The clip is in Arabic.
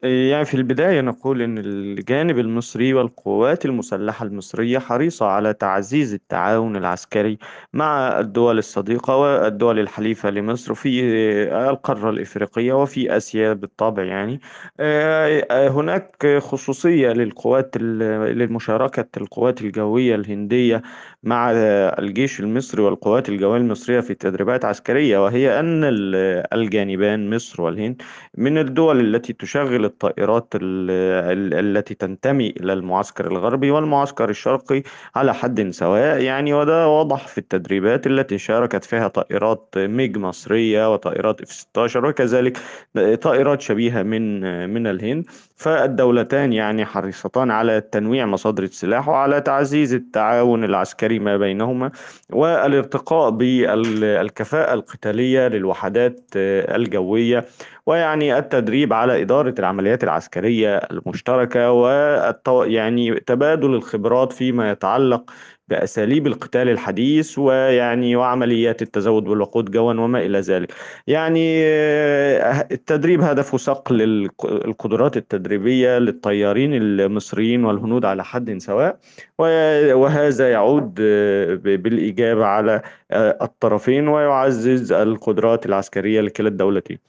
يعني في البداية نقول أن الجانب المصري والقوات المسلحة المصرية حريصة على تعزيز التعاون العسكري مع الدول الصديقة والدول الحليفة لمصر في القارة الإفريقية وفي آسيا بالطبع يعني. هناك خصوصية للمشاركة القوات الجوية الهندية مع الجيش المصري والقوات الجوية المصرية في تدريبات عسكرية، وهي أن الجانبان مصر والهند من الدول التي تشغل الطائرات التي تنتمي إلى المعسكر الغربي والمعسكر الشرقي على حد سواء يعني. وده واضح في التدريبات التي شاركت فيها طائرات ميج مصرية وطائرات اف 16 وكذلك طائرات شبيهة من الهند. فالدولتان يعني حريصتان على تنويع مصادر السلاح وعلى تعزيز التعاون العسكري ما بينهما والارتقاء بالكفاءة القتالية للوحدات الجوية، ويعني التدريب على إدارة العمليات العسكرية المشتركة يعني تبادل الخبرات فيما يتعلق بأساليب القتال الحديث ويعني وعمليات التزود بالوقود جوا وما إلى ذلك. يعني التدريب هدفه صقل القدرات التدريبية للطيارين المصريين والهنود على حد سواء، وهذا يعود بالإجابة على الطرفين ويعزز القدرات العسكرية لكلا الدولتين.